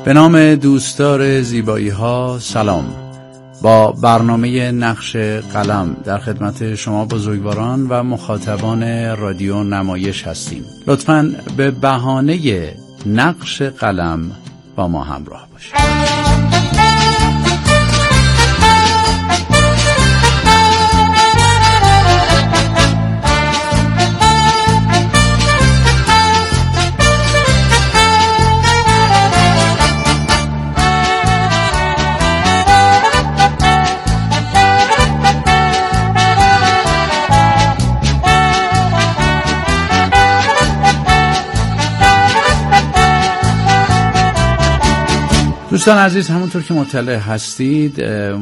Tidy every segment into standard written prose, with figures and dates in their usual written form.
به نام دوستدار زیبایی ها سلام. با برنامه نقش قلم در خدمت شما بزرگواران و مخاطبان رادیو نمایش هستیم. لطفاً به بهانه نقش قلم با ما همراه باشید. دوستان عزیز، همونطور که مطلع هستید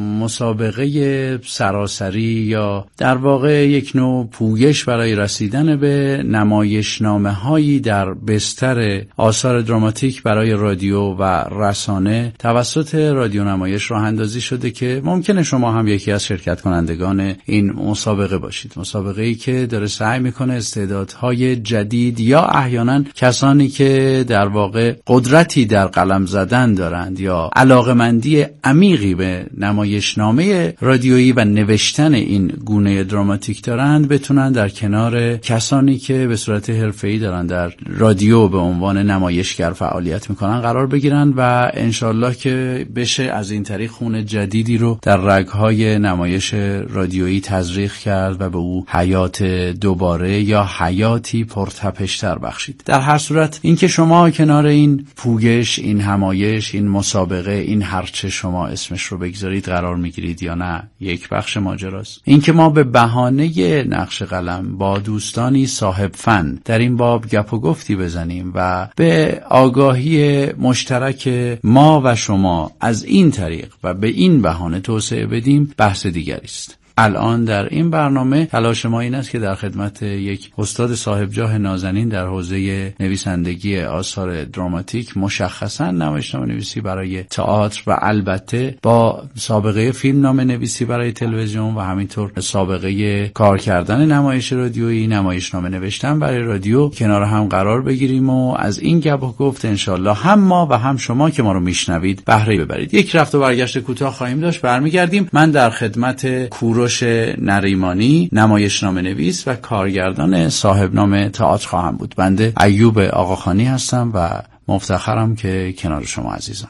مسابقه سراسری یا در واقع یک نوع پویش برای رسیدن به نمایشنامه هایی در بستر آثار دراماتیک برای رادیو و رسانه توسط رادیو نمایش راه اندازی شده که ممکنه شما هم یکی از شرکت کنندگان این مسابقه باشید. مسابقه‌ای که داره سعی میکنه استعدادهای جدید یا احیانا کسانی که در واقع قدرتی در قلم زدن دارند یا علاقمندی عمیقی به نمایشنامه رادیویی و نوشتن این گونه دراماتیک دارند بتونن در کنار کسانی که به صورت حرفه‌ای دارن در رادیو به عنوان نمایشگر فعالیت میکنن قرار بگیرن و انشالله که بشه از این طریق خون جدیدی رو در رگهای نمایش رادیویی تزریق کرد و به او حیات دوباره یا حیاتی پرتپش‌تر بخشید. در هر صورت اینکه شما کنار این پویش، این همایش، این مسابقه، این هرچه شما اسمش رو بگذارید قرار میگیرید یا نه یک بخش ماجراست. اینکه ما به بهانه نقش قلم با دوستانی صاحب فن در این باب گپ و گفتی بزنیم و به آگاهی مشترک ما و شما از این طریق و به این بهانه توسعه بدیم بحث دیگری است. الان در این برنامه تلاش ما این است که در خدمت یک استاد صاحب جاه نازنین در حوزه نویسندگی آثار دراماتیک، مشخصاً نمایشنامه نویسی برای تئاتر و البته با سابقه فیلمنامه نویسی برای تلویزیون و همینطور سابقه کار کردن نمایش رادیویی، نمایشنامه نوشتن برای رادیو کنار هم قرار بگیریم و از این گپ و گفت انشالله هم ما و هم شما که ما رو میشنوید بهره ببرید. یک رفت و برگشت کوتاه خواهیم داشت، برمیگردیم. من در خدمت کوروش نریمانی، نمایشنامه نویس و کارگردان صاحب نام تئاتر خواهم بود. بنده ایوب آقاخانی هستم و مفتخرم که کنار شما عزیزانم.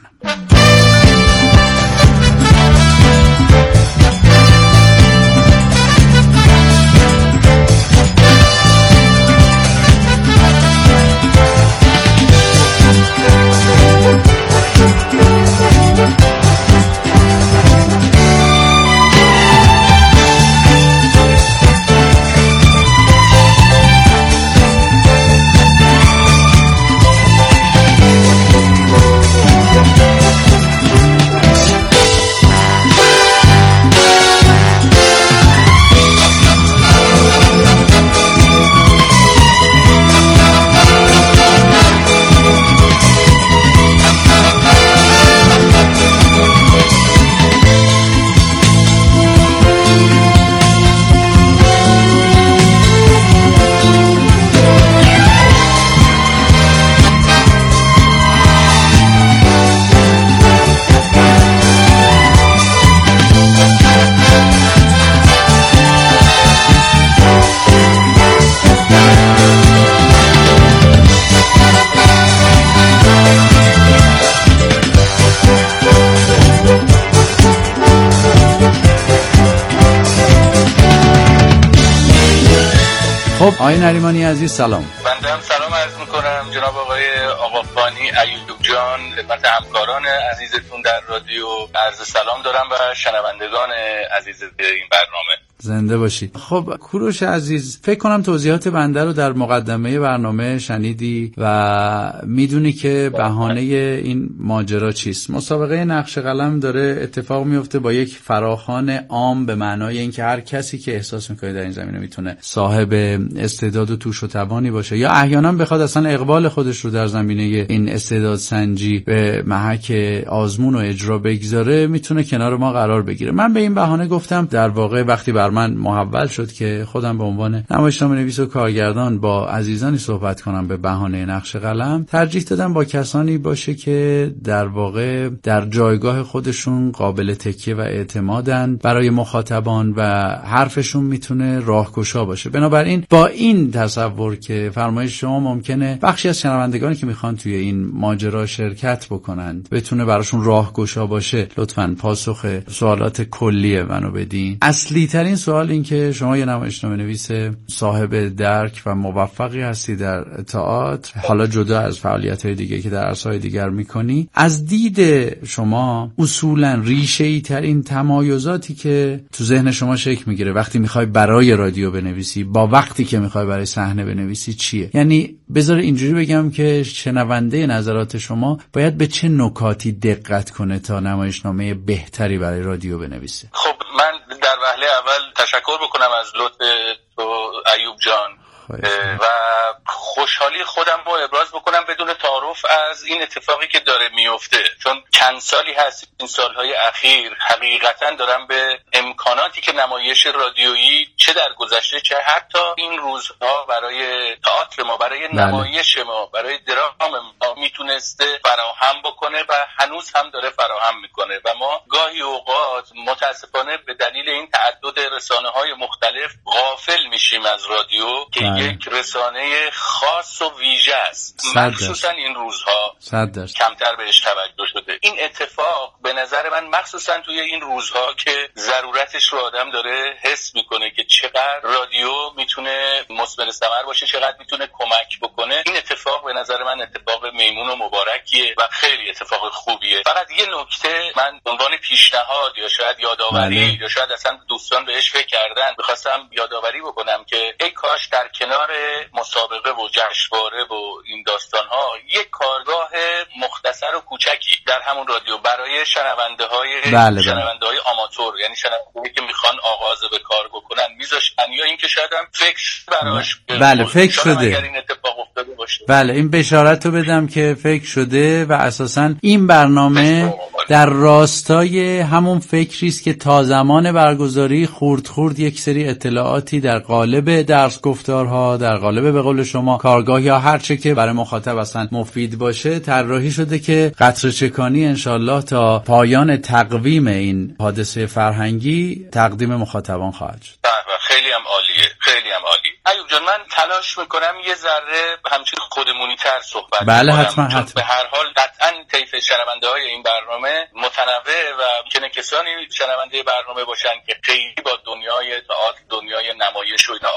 آقای نریمانی عزیز سلام. بنده هم سلام عرض میکنم جناب آقای آقاخانی ایوب جان، خدمت همکاران عزیزتون در رادیو عرض سلام دارم و شنوندگان عزیز این برنامه. زنده باشید. خب کوروش عزیز، فکر کنم توضیحات بنده رو در مقدمه برنامه شنیدی و میدونی که بهانه این ماجرا چیست. مسابقه نقش قلم داره اتفاق میفته با یک فراخوان عام به معنای اینکه هر کسی که احساس میکنه در این زمینه میتونه صاحب استعداد و توش و توانی باشه یا احیانا بخواد اصلا اقبال خودش رو در زمینه این استعداد سنجی به محک آزمون و اجرا بگذاره میتونه کنار ما قرار بگیره. من به این بهانه گفتم در واقع وقتی بر من محول شد که خودم به عنوان نمایشنامه‌نویس و کارگردان با عزیزانی صحبت کنم به بهانه نقش قلم، ترجیح دادم با کسانی باشه که در واقع در جایگاه خودشون قابل تکیه و اعتمادن برای مخاطبان و حرفشون میتونه راهگشا باشه. بنابراین با این تصور که فرمایش شما ممکنه بخشی از شنوندگانی که میخوان توی این ماجرا شرکت بکنند بتونه براشون راهگشا باشه، لطفاً پاسخ سوالات کلی منو بدین. اصلی ترین سوال این که شما یه نمایشنامه‌نویس صاحب درک و موفقی هستی در تئاتر، حالا جدا از فعالیت‌های دیگه که در عرصه‌های دیگر میکنی، از دید شما اصولاً ریشه‌ای ترین تمایزاتی که تو ذهن شما شکل میگیره وقتی میخوای برای رادیو بنویسی با وقتی که میخوای برای صحنه بنویسی چیه؟ یعنی بذار اینجوری بگم که شنونده نظرات شما باید به چه نکاتی دقت کنه تا نمایشنامه بهتری برای رادیو بنویسه؟ خب من در وهله اول تشکر بکنم از لطف تو ایوب جان و خوشحالی خودم رو ابراز بکنم بدون تعارف از این اتفاقی که داره میفته، چون چند سالی هست این سالهای اخیر حقیقتا دارم به امکاناتی که نمایش رادیویی چه در گذشته چه حتی این روزها برای تئاتر ما، برای نمایش ما، برای درام ما میتونسته فراهم بکنه و هنوز هم داره فراهم میکنه و ما گاهی اوقات متاسفانه به دلیل این تعدد رسانه‌های مختلف غافل میشیم از رادیو که یک رسانه خاص و ویژه است، مخصوصا این روزها کمتر بهش توجه شده. این اتفاق به نظر من مخصوصا توی این روزها که ضرورتش رو آدم داره حس میکنه که چقدر رادیو میتونه مثمر ثمر باشه، چقدر میتونه کمک بکنه، این اتفاق به نظر من اتفاق میمون و مبارکیه و خیلی اتفاق خوبیه. فقط یه نکته من عنوان پیشنهاد یا شاید یادآوری یا شاید اصلا دوستان بهش فکر کردن میخواستم یادآوری بکنم که ای کاش در کنار مسابقه و جشنواره و این داستان‌ها یک کارگاه مختصر و کوچکی در همون رادیو برای شنونده‌های آماتور، یعنی شنونده‌ای که میخوان آغاز به کار بکنن میذاشتن، یا اینکه شاید هم فکر براش فکر شده اگر این اتفاق افتاده باشه. این بشارتو بدم که فکر شده و اساساً این برنامه در راستای همون فکری است که تا زمان برگزاری خورد یک سری اطلاعاتی در قالب درس گفتارها، در قالب به قول شما کارگاه یا هر چه که برای مخاطب اصلا مفید باشه طراحی شده که قطره چکانی انشالله تا پایان تقویم این حادثه فرهنگی تقدیم مخاطبان خواهد شد. خیلی هم عالیه، خیلی هم عالی. ایوب جان من تلاش میکنم یه ذره همچین خودمونی‌تر صحبت کنم. حتما. به هر حال قطعاً طیف شنونده‌های این برنامه متنوع و ممکنه کسانی شنونده برنامه باشن که خیلی با دنیای تئاتر، دنیای نمایش و اینا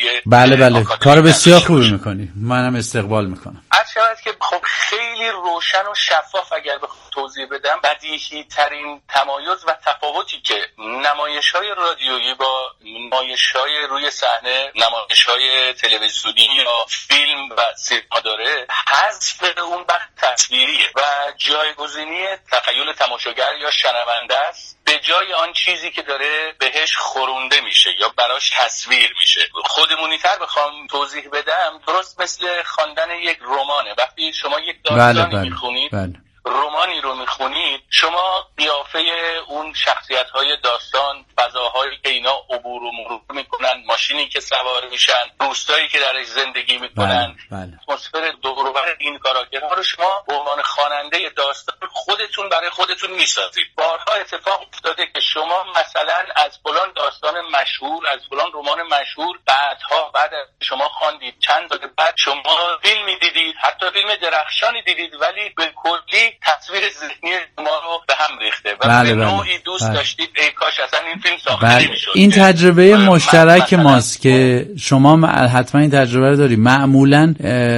آشنایی کار بسیار خوبی میکنی، منم استقبال میکنم. عرض شود که خب خیلی روشن و شفاف اگر بخوام توضیح بدم، بدیهی ترین تمایز و تفاوتی که نمایش‌های رادیویی با نمایش‌های روی صحنه، نمایش‌های تلویزیونی یا فیلم و سینما داره، حذف اون بخش تصویریه و جایگزینی تخیل تماشاگر یا شنونده است به جای آن چیزی که داره بهش خورونده میشه یا براش تصویر میشه. خودمونی‌تر بخوام توضیح بدم، درست مثل خواندن یک رمانه. وقتی شما یک داستانی میخونید، رمانی رو میخونید، شما قیافه اون شخصیت‌های داستان، فضاهایی که اینا عبور و مرور میکنن، ماشینی که سوار میشن، روستایی که درش زندگی میکنن، اتمسفر دور و بر این کاراکترها رو شما به عنوان خواننده داستان خودتون برای خودتون میسازید. بارها اتفاق افتاده که شما مثلا از فلان داستان مشهور، از فلان رمان مشهور بعد شما خواندید، چند سال بعد شما فیلمی دیدید، حتی فیلم درخشانی دیدید، ولی به کلی تصویر ذهنی شما رو به هم ریخته و به نوعی دوست داشتید ای کاش اصلا این فیلم ساخته نمی‌شد. این تجربه مشترک ماست که شما حتما این تجربه رو داری. معمولا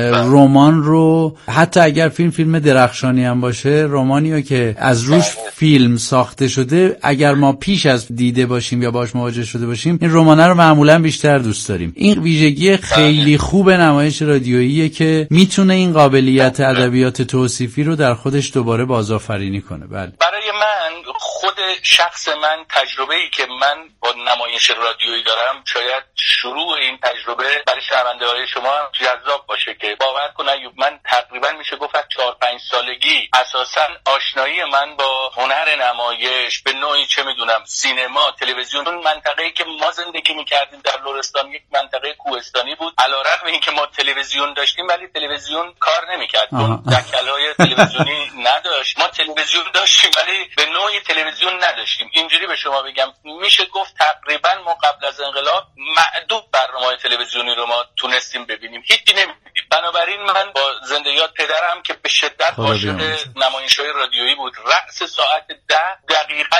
رمان رو حتی اگر فیلم درخشانی هم باشه، رمانیو که از روش فیلم ساخته شده، اگر ما پیش از دیده باشیم یا باش مواجه شده باشیم، این رمانه رو معمولا بیشتر دوست داریم. این ویژگی خیلی خوب نمایش رادیوییه که میتونه این قابلیت ادبیات توصیفی رو در خودش دوباره بازآفرینی کنه. برای من خود شخص من تجربه‌ای که من با نمایش رادیویی دارم، شاید شروع این تجربه برای شنونده‌های شما جذاب باشه که باور کن ایوب، من تقریبا میشه گفت 4-5 4-5 سالگی اساساً آشنایی من با هنر نمایش به نوعی چه میدونم سینما، تلویزیون، اون منطقه‌ای که ما زندگی می‌کردیم در لرستان یک منطقه کوهستانی بود. علیرغم اینکه ما تلویزیون داشتیم ولی تلویزیون کار نمی‌کرد، چون دکل‌های تلویزیونی نداشت. ما تلویزیون داشتیم ولی به نوعی تلویزیون نداشتیم. اینجوری به شما بگم میشه گفت تقریبا ما قبل از انقلاب معدود برنامه‌های تلویزیونی رو ما تونستیم ببینیم، هیچی نمی‌دیدیم. بنابراین من با زنده یاد پدرم که به شدت عاشق نمایش‌های رادیویی بود، رأس ساعت 10 دقیقاً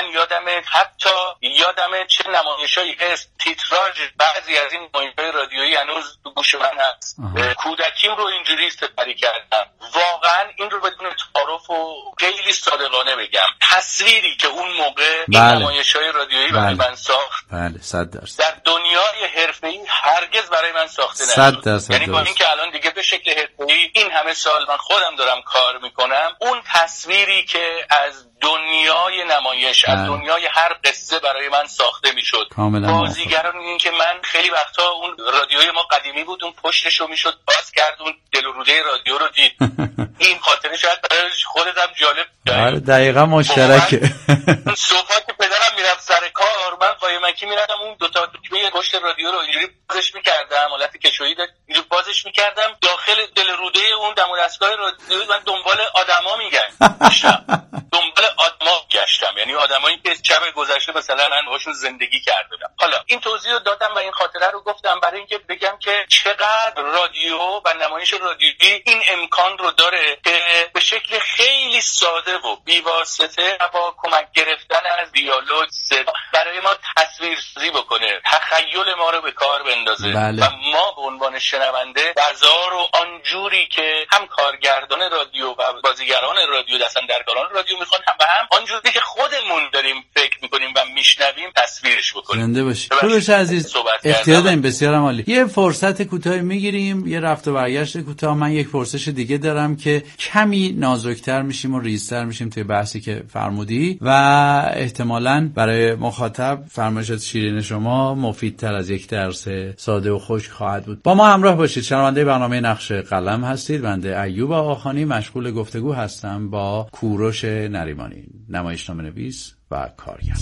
یادمه چه نمایش‌هایی هست، تیتراژ بعضی از این نمایش‌های رادیویی هنوز تو گوش من هست. کودکیم رو اینجوری سپری کردم. واقعاً این رو بدون تعارف و خیلی صادقانه بگم، تصویری که اون موقع این نمایش‌های رادیویی برای من ساخت، 100% در دنیای حرفه‌ای هرگز برای من ساخته نشد. یعنی با اینکه الان دیگه به شکل حرفه‌ای این همه سال من خودم دارم کار میکنم، اون تصویری که از دنیای نمایش، از دنیای هر قصه برای من ساخته میشد، بازیگران، این که من خیلی وقتا اون رادیوی ما قدیمی بود، اون پشتش رو میشد باز کرد، اون دل و روده رادیو رو دید. این خاطره شاید برای خودت هم جالب، دقیقاً مشترکه. صبح که پدرم میرفت سر کار، من قایمکی میرفتم اون دو تا دکمه پشت رادیو رو اینجوری بازش میکردم، حالت کشویی داشت، اینجوری بازش میکردم، داخل دل روده اون دم و دستگاه رادیو من دنبال آدما گشتم، یعنی آدمایی که شب گذشته مثلا من باشون زندگی کردم. حالا این توضیح رو دادم و این خاطره رو گفتم برای اینکه بگم که چقدر رادیو و نمایش رادیویی این امکان رو داره که به شکل خیلی ساده و بی‌واسطه با کمک گرفتن از دیالوگ، صدا برای ما تصویرسازی بکنه، تخیل ما رو به کار بندازه. و ما به عنوان شنونده بازار و آنجوری که هم کارگردان رادیو و بازیگران رادیو، دستاندرکاران رادیو میخوان، هم آنجوری که خودمون داریم فکر میکنیم و میشنویم تصویرش بکنیم. زنده باشی. خوبش عزیز، اختیار داریم، بسیار عالی. یه فرصت کوتاهی میگیریم، یه رفت و برگشت کوتاه. من یک پرسش دیگه دارم که کمی نازکتر میشیم و ریزتر میشیم توی بحثی که فرمودی و احتمالاً برای مخاطب فرمایشات شیرین شما مفیدتر از یک درس ساده و خشک خواهد بود. با ما همراه باشید. شنونده برنامه نقش قلم هستید. بنده ایوب آقاخانی مشغول گفتگو هستم با کوروش نریمانی، نمایشنامه نویس و کارگردان.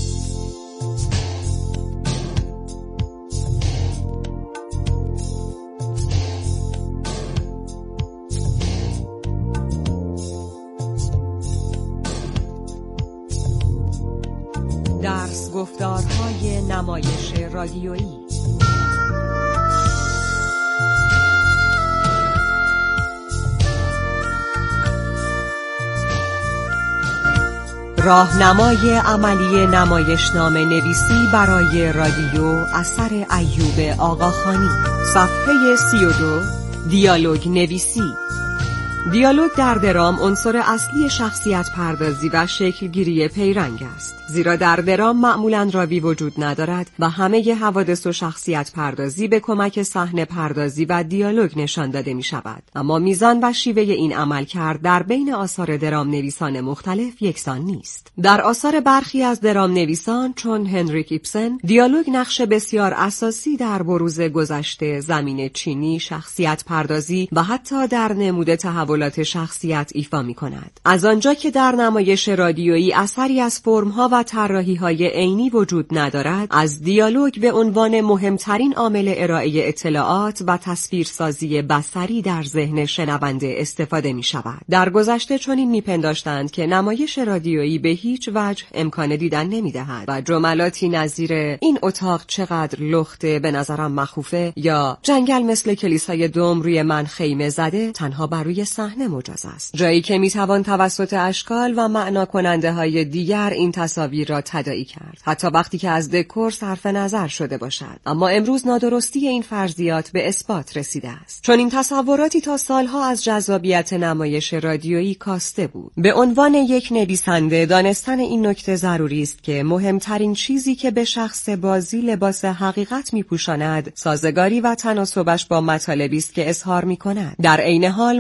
درس گفتارهای نمایش رادیویی. راهنمای عملی نمایشنامه نویسی برای رادیو اثر ایوب آقاخانی. صفحه 32. دیالوگ نویسی. دیالوگ در درام عنصر اصلی شخصیت پردازی و شکلگیری پیرنگ است، زیرا در درام معمولاً راوی وجود ندارد و همه حوادث و شخصیت پردازی به کمک صحنه پردازی و دیالوگ نشان داده می شود. اما میزان و شیوه این عملکرد در بین آثار درام نویسان مختلف یکسان نیست. در آثار برخی از درام نویسان چون هنریک ایبسن، دیالوگ نقش بسیار اساسی در بروز گذشته، زمین چینی، شخصیت پردازی و حتی در نمود تحولات شخصیت ایفا می کند. از آنجا که در نمایش رادیویی اثری از فرم‌ها و طراحی‌های عینی وجود ندارد، از دیالوگ به عنوان مهمترین عامل ارائه اطلاعات و تصویرسازی بصری در ذهن شنونده استفاده می شود. در گذشته چنین می‌پنداشتند که نمایش رادیویی به هیچ وجه امکان دیدن نمی‌دهد و جملاتی نظیر این اتاق چقدر لخته، به نظرم مخوفه، یا جنگل مثل کلیسای دم روی من خیمه زده تنها بر روی صحنه مجاز است، جایی که میتوان توسط اشکال و معنا کننده های دیگر این تصاویر را تداعی کرد، حتی وقتی که از دکور صرف نظر شده باشد. اما امروز نادرستی این فرضیات به اثبات رسیده است، چون این تصوراتی تا سالها از جذابیت نمایش رادیویی کاسته بود. به عنوان یک نویسنده دانستن این نکته ضروری است که مهمترین چیزی که به شخص بازی لباس حقیقت میپوشاند سازگاری و تناسبش با مطالبی است که اظهار میکند. در عین حال موسیقی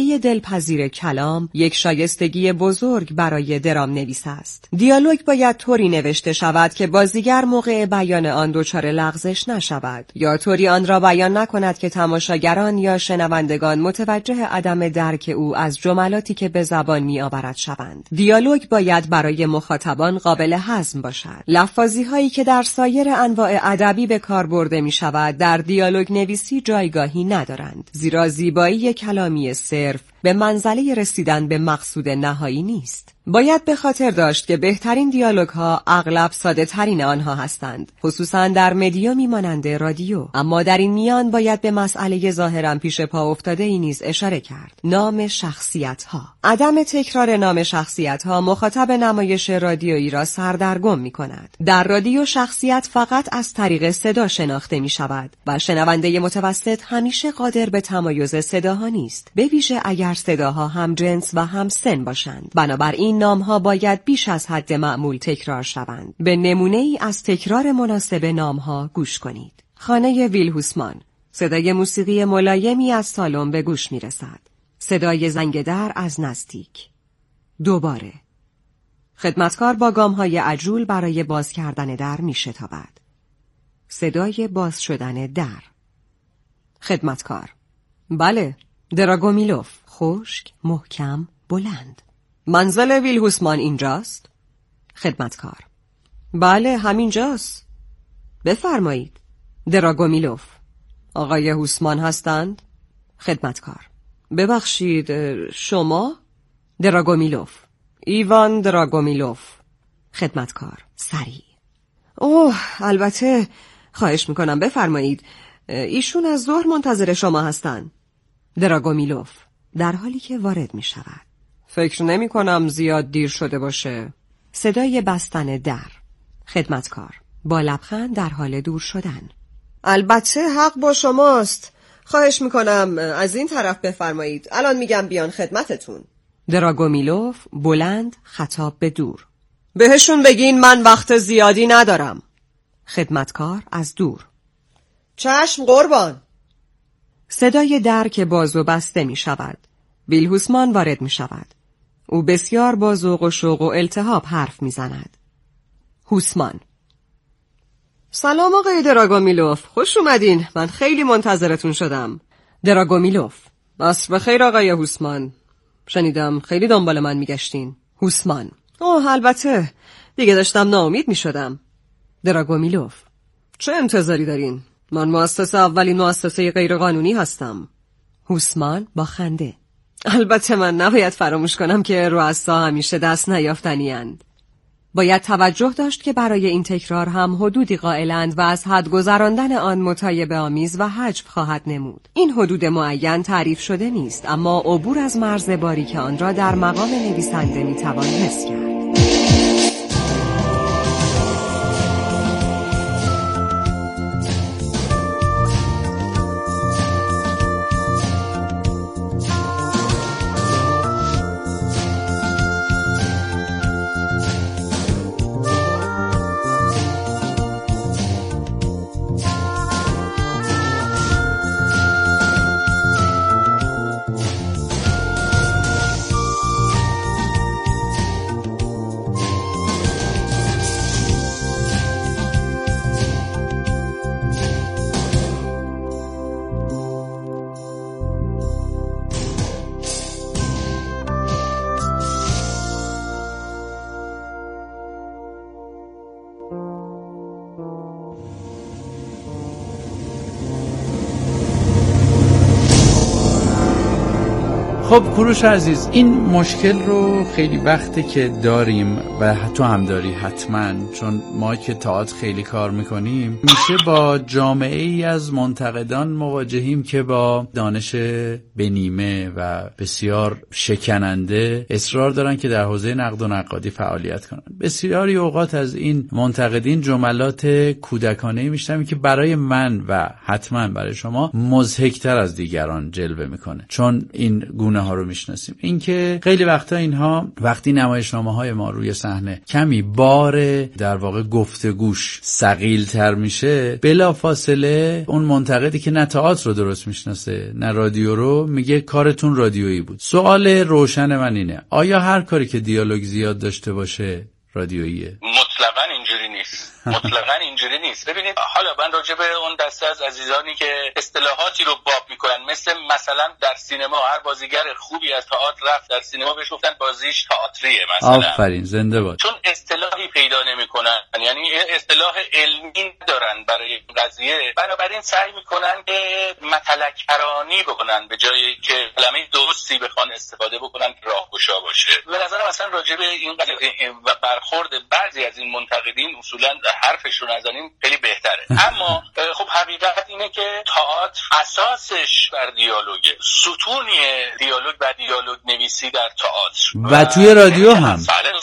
موسیقی دلپذیر کلام یک شایستگی بزرگ برای درام نویس است. دیالوگ باید طوری نوشته شود که بازیگر موقع بیان آن دچار لغزش نشود یا طوری آن را بیان نکند که تماشاگران یا شنوندگان متوجه عدم درک او از جملاتی که به زبان می‌آورد شوند. دیالوگ باید برای مخاطبان قابل هضم باشد. لفاظی هایی که در سایر انواع ادبی به کار برده می شود در دیالوگ نویسی جایگاهی ندارند، زیرا زیبایی کلامی صرف به منزله رسیدن به مقصود نهایی نیست. باید به خاطر داشت که بهترین دیالوگ ها اغلب ساده ترین آنها هستند، خصوصا در مدیومی مانند رادیو. اما در این میان باید به مسئله ظاهرا پیش پا افتاده ای نیز اشاره کرد: نام شخصیت ها. عدم تکرار نام شخصیت ها مخاطب نمایش رادیویی را سردرگم می کند. در رادیو شخصیت فقط از طریق صدا شناخته می شود و شنونده متوسط همیشه قادر به تمایز صداها نیست، به ویژه اگر صداها هم جنس و هم سن باشند. بنابراین نامها باید بیش از حد معمول تکرار شوند. به نمونه‌ای از تکرار مناسب نامها گوش کنید. خانه ویلهوسمان. صدای موسیقی ملایمی از سالن به گوش می رسد. صدای زنگ در از نزدیک. دوباره. خدمتکار با گام‌های عجول برای باز کردن در می شتابد. صدای باز شدن در. خدمتکار: بله، دراگومیلوف. خشک، محکم، بلند. منزل ویلهوسمان اینجاست؟ خدمتکار: بله، همینجاست. بفرمایید. دراگومیلوف: آقای هوسمان هستند؟ خدمتکار: ببخشید، شما؟ دراگومیلوف: ایوان دراگومیلوف. خدمتکار: سریع: اوه، البته، خواهش میکنم بفرمایید. ایشون از ظهر منتظر شما هستند. دراگومیلوف در حالی که وارد می شود: فکر نمی کنم زیاد دیر شده باشه. صدای بستن در. خدمتکار با لبخند در حال دور شدن: البته حق با شماست. خواهش می کنم از این طرف بفرمایید. الان میگم بیان خدمتتون. دراگومیلوف بلند خطاب به دور: بهشون بگین من وقت زیادی ندارم. خدمتکار از دور: چشم قربان. صدای در که باز و بسته می شود. ویلهوسمان وارد می شود. او بسیار با ذوق و شوق و التهاب حرف می زند. هوسمان: سلام آقای دراگومیلوف، خوش اومدین. من خیلی منتظرتون شدم. دراگومیلوف: عصر بخیر آقای هوسمان. شنیدم خیلی دنبال من می گشتین. هوسمان: اوه، البته، دیگه داشتم ناامید می شدم. دراگومیلوف: چه انتظاری دارین؟ من مؤسس اولین مؤسسه غیرقانونی هستم. هوسمان با خنده: البته من نباید فراموش کنم که رؤسا همیشه دست نیافتنی اند. باید توجه داشت که برای این تکرار هم حدودی قائلند و از حد گذراندن آن متایبه آمیز و حجب خواهد نمود. این حدود معین تعریف شده نیست، اما عبور از مرز باریک آن را در مقام نویسنده میتوان حس کرد. خب کوروش عزیز، این مشکل رو خیلی وقته که داریم و تو هم داری حتما، چون ما که تئاتر خیلی کار میکنیم میشه با جامعه ای از منتقدان مواجهیم که با دانش بنیمه و بسیار شکننده اصرار دارن که در حوزه نقد و نقادی فعالیت کنن. بسیاری اوقات از این منتقدین جملات کودکانه میشنویم که برای من و حتما برای شما مضحک‌تر از دیگران جلوه میکنه، چون این گونه اینها رو میشناسیم. اینکه خیلی وقتا اینها وقتی نمایشنامه‌های ما روی صحنه کمی بار در واقع گفتگوش ثقیل‌تر میشه، بلافاصله اون منتقدی که نه تئاتر رو درست میشناسه نه رادیو رو میگه کارتون رادیویی بود. سوال روشن من اینه، آیا هر کاری که دیالوگ زیاد داشته باشه رادیوییه؟ مطلقاً اینجوری نیست. مطلقاً اینجوری نیست. ببینید حالا من راجع به اون دسته از عزیزانی که اصطلاحاتی رو باب میکنن، مثلا در سینما هر بازیگر خوبی از تئاتر رفت در سینما بهش گفتن بازیش تئاتریه مثلا. آفرین، زنده باد. چون اصطلاحی پیدا نمیکنن، یعنی اصطلاح علمی دارن برای این قضیه، بنابراین سعی میکنن که متلک پرانی بکنن به جایی که کلمه درستی بخوان استفاده بکنن که راهگشا باشه. به نظر من اصلا راجع به این و برخورد بعضی از این منتقدین اصولا حرفشون نزنیم خیلی بهتره. اما خب حقیقت اینه که تئاتر اساسش بر دیالوگه، ستونی دیالوگ و دیالوگ نویسی در تئاتر و توی رادیو هم.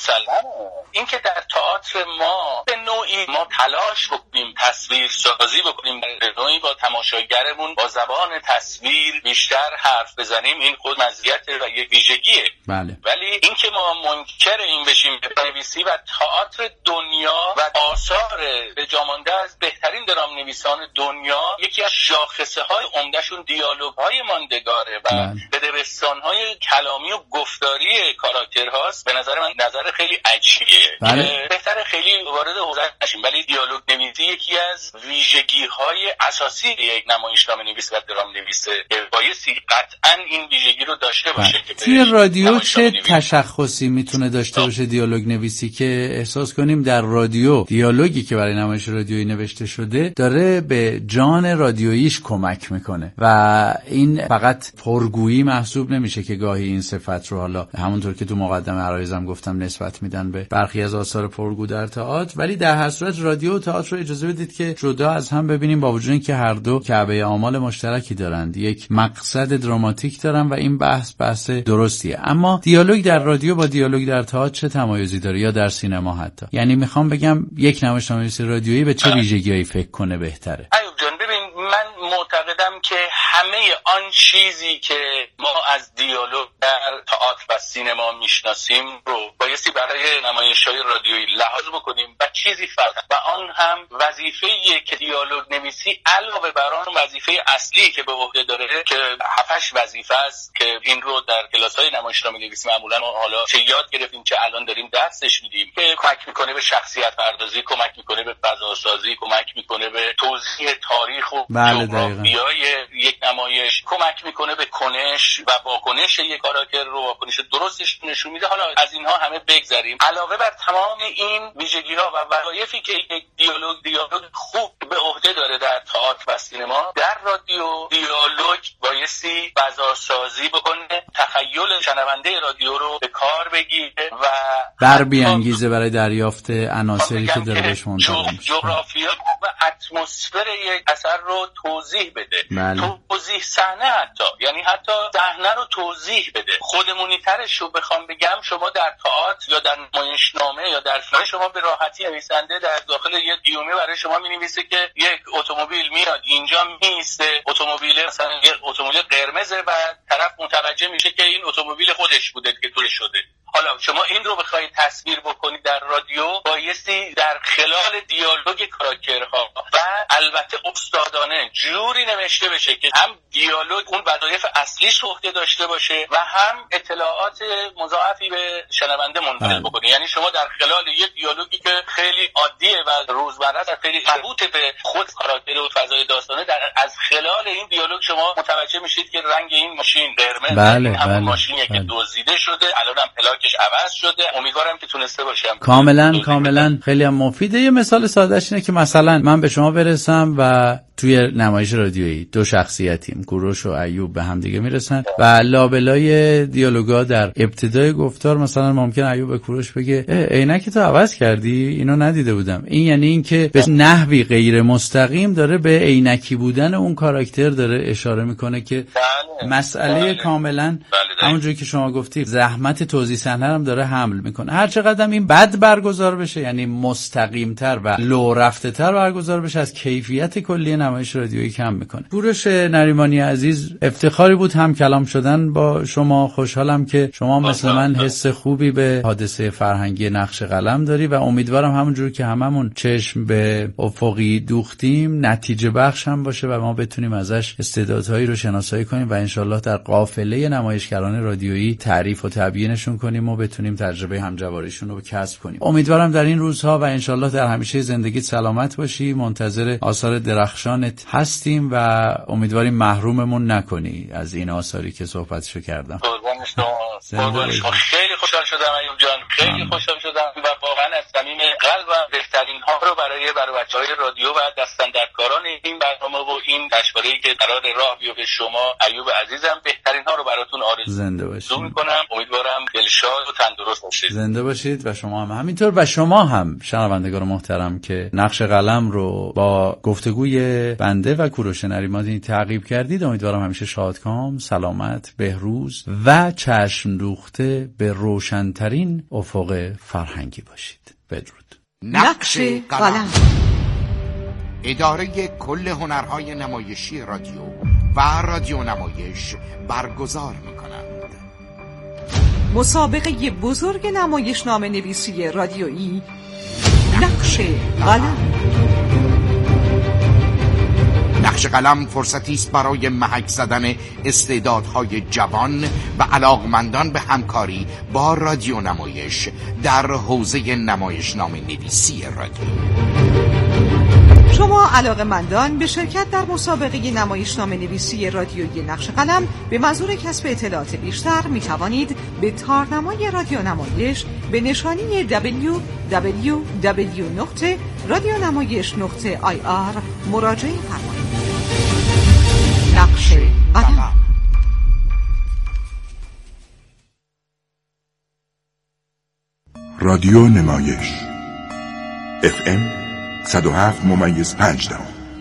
این که در تئاتر ما به نوعی ما تلاش بکنیم تصویر سازی بکنیم، به نوعی با تماشاگرمون با زبان تصویر بیشتر حرف بزنیم، این خود مزیت و یک ویژگیه. بله. ولی این که ما منکر این بشیم نویسی و تئاتر دنیا و آثار به جا مانده از بهترین درام نویسان دنیا یکی از شاخصه های عمدهشون دیالوگ های ماندگاره و بدبستان های کلامی و گفتاری کاراکتر هاست. به نظر من نظر خیلی عجیبیه. بهتره خیلی وارد حوزه نشیم، ولی دیالوگ نویسی یکی از ویژگی های اساسی یک نمایشنامه نویس و درام نویسه که بایستی قطعا این ویژگی رو داشته باشه. توی رادیو چه تشخصی میتونه داشته باشه دیالوگ نویسی که احساس کنیم در رادیو دیالوگی که برای نمایش رادیویی نوشته شده داره به جان رادیوییش کمک میکنه و این فقط پرگویی محسوب نمیشه که گاهی این صفت رو حالا همونطور که تو مقدمه عرایزم گفتم نسبت میدن به برخی از آثار پرگو در تئاتر، ولی در هر صورت رادیو و تئاتر رو اجازه بدید که جدا از هم ببینیم، با وجود اینکه هر دو کعبه آمال مشترکی دارند، یک مقصد دراماتیک دارن و این بحث درستیه. اما دیالوگ در رادیو با دیالوگ در تئاتر چه تمایزی داره یا در سینما حتی؟ یعنی میخوام بگم یک نمایشنامه‌نویس رادیویی به چه ویژگی‌هایی فکر کنه بهتره؟ ایوب جان ببین، من معتقدم که همه آن چیزی که ما از دیالوگ در تئاتر و سینما میشناسیم رو بایستی برای نمایش‌های رادیویی لحاظ بکنیم و چیزی فرق و آن هم وظیفه‌ایه که دیالوگ نویسی علاوه بر آن وظیفه اصلی که به عهده داره که 7-8 وظیفه است که این رو در کلاس‌های نمایشنامه‌نویسی معمولاً حالا چه یاد گرفتیم چه الان داریم درسش میدیم، که کمک میکنه به شخصیت پردازی، کمک میکنه به فضاسازی، کمک میکنه به توضیح تاریخ و جغرافیای یک نمایش، کمک میکنه به کنش و واکنش یک کاراکتر رو، واکنش درستش نشون میده. حالا از اینها همه بگذریم. علاوه بر تمام این ویژگی‌ها و وظایفی که یک دیالوگ خوب به عهده داره در تئاتر و سینما، در رادیو دیالوگ بایستی فضاسازی بکنه، تخیل شنونده رادیو رو به کار بگیره و بر بیانگیزه برای دریافت عناصری که داره بهش منتقل میشه، جغرافیا و اتمسفر یک اثر رو توضیح بده. توضیح صحنه یعنی حتی صحنه رو توضیح بده. خودمونی ترش رو بخوام بگم، شما در تئاتر یا در نمایشنامه یا در فیلم شما به راحتی نویسنده در داخل یک گیومه برای شما می‌نویسه که یک اتومبیل میاد اینجا میسته، اتومبیل مثلا یک اتومبیل قرمزه و طرف متوجه میشه که این اتومبیل خودش بوده که طوری شده. حالا شما این رو بخواید تصویر بکنید در رادیو، بایستی در خلال دیالوگ کاراکترها و البته استادانه جوری نوشته بشه که هم دیالوگ اون وظایف اصلیش رو عهده داشته باشه و هم اطلاعات مضاعفی به شنونده منتقل بکنه. یعنی شما در خلال یک دیالوگی که خیلی عادیه و روزمره است، خیلی مربوط به خود کاراکتر و فضای داستانه، از خلال این دیالوگ شما متوجه میشید که رنگ این ماشین قرمز، همون ماشینیه که دزدیده شده، الانم پلاکش عوض شده. امیدوارم که تونسته باشم. کاملا خیلی هم مفیده. یه مثال سادهش اینه که مثلا من به شما برسم و توی نمایش رادیویی دو شخصیتیم، کوروش و ایوب، به هم دیگه میرسن و لابلای دیالوگا در ابتدای گفتار مثلا ممکن ایوب به کوروش بگه عینک تو عوض کردی، اینو ندیده بودم. این یعنی این که به نحوی غیر مستقیم داره به عینکی بودن اون کاراکتر داره اشاره میکنه که مسئله کاملا همونجوری که شما گفتی زحمت توضیح صحنه هم داره حمل میکنه. هر چقدر این بد برگزار بشه، یعنی مستقیم‌تر و لو رفته‌تر برگزار بشه، از کیفیت کلی نمایش رادیویی کم میکنه. کوروش نریمانی عزیز عزیز، افتخاری بود هم کلام شدن با شما. خوشحالم که شما مثل من حس خوبی به حادثه فرهنگی نقش قلم داری و امیدوارم همونجور که هممون چشم به افقی دوختیم نتیجه بخش هم باشه و ما بتونیم ازش استعدادهایی رو شناسایی کنیم و انشالله در قافله نمایشگران رادیویی تعریف و تبیینشون کنیم و بتونیم تجربه همجواریشون رو کسب کنیم. امیدوارم در این روزها و انشالله در همیشه زندگیت سلامت باشی. منتظر آثار درخشانت هستیم و امیدواریم محروممون نکنی از این آثاری که صحبتشو کردم. خیلی خوشحال شدم ایوب جان، خیلی خوشحال شدم و واقعا از صمیم قلبم بهترین ها رو برای بچهای رادیو و دستاندرکاران این برنامه و این جشنواره‌ای که قرار راه بیفته شما ایوب عزیزم بهترین ها رو براتون آرزو می‌کنم. امیدوارم دلشاد و تندرست باشید. زنده باشید و شما هم همینطور و شما هم شنوندگان محترم که نقش قلم رو با گفتگوی بنده و کوروش نریمانی تعقیب کردید. امیدوارم همیشه شادکام، سلامت، بهروز و چشم دوخته به روشن‌ترین افق فرهنگی باشید. بدرود. نقش قلم، اداره کل هنرهای نمایشی رادیو و رادیو نمایش برگزار می‌کنند. مسابقه بزرگ نمایشنامه نویسی رادیویی نقش قلم. نقش قلم فرصتی است برای محک زدن استعدادهای جوان و علاقمندان به همکاری با رادیو نمایش در حوزه نمایشنامه نویسی رادیو. شما علاقمندان به شرکت در مسابقه نمایشنامه نویسی رادیویی نقش قلم به منظور کسب اطلاعات بیشتر می توانید به تارنمای رادیو نمایش به نشانی www.radionamayish.ir مراجعه فرمایید. نقش قلم. رادیو نمایش FM 107.5.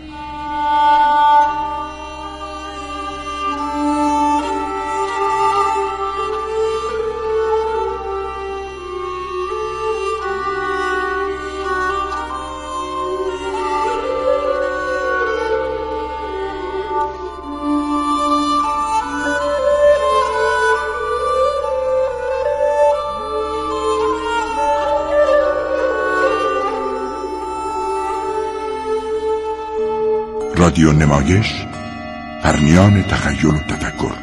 رادیو نمایش، پرنیان تخیل و تفکر.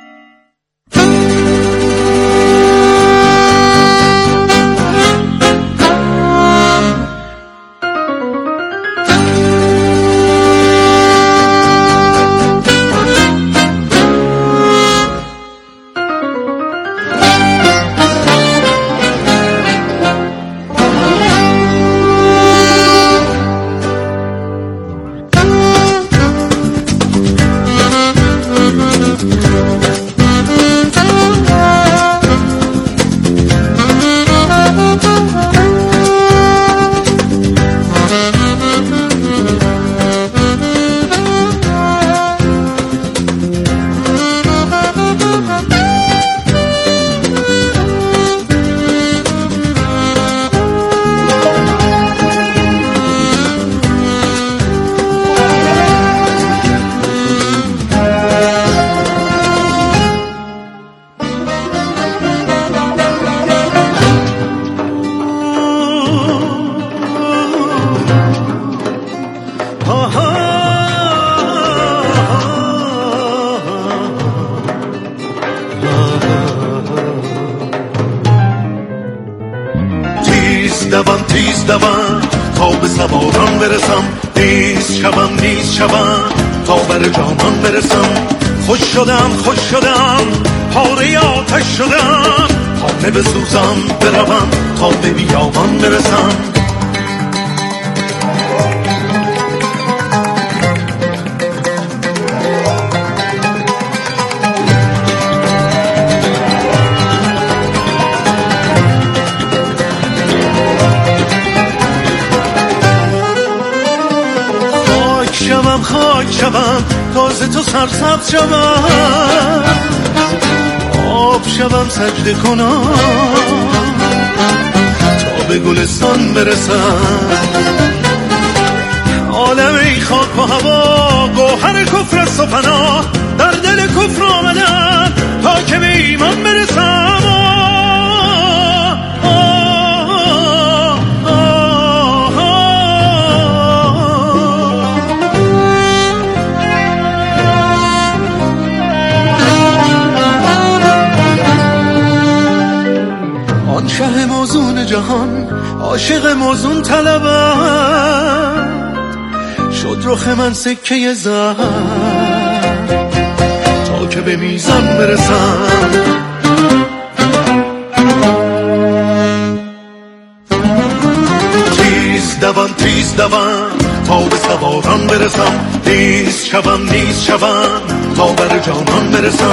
تیز دوان تا به سواران برسم، نیز شوم تا بر جانان برسم. خوش شدم پاره آتش شدم، خانه بسوزم بروم تا به بیابان برسم. خاک شوم تازه تو سرسبز شوم، آب شوم سجده کنم تا به گلستان برسم. عالم ای خاک و هوا گوهر کفر است و پناه در دل کفر آمدن تا که به ایمان برسم. آن شه موزون جهان عاشق موزون طلبد شد رخ من سکه زهر تا که به میزان برسم. تیز دوان تا به سواران برسم، نیز شوم تا بر جانان برسم.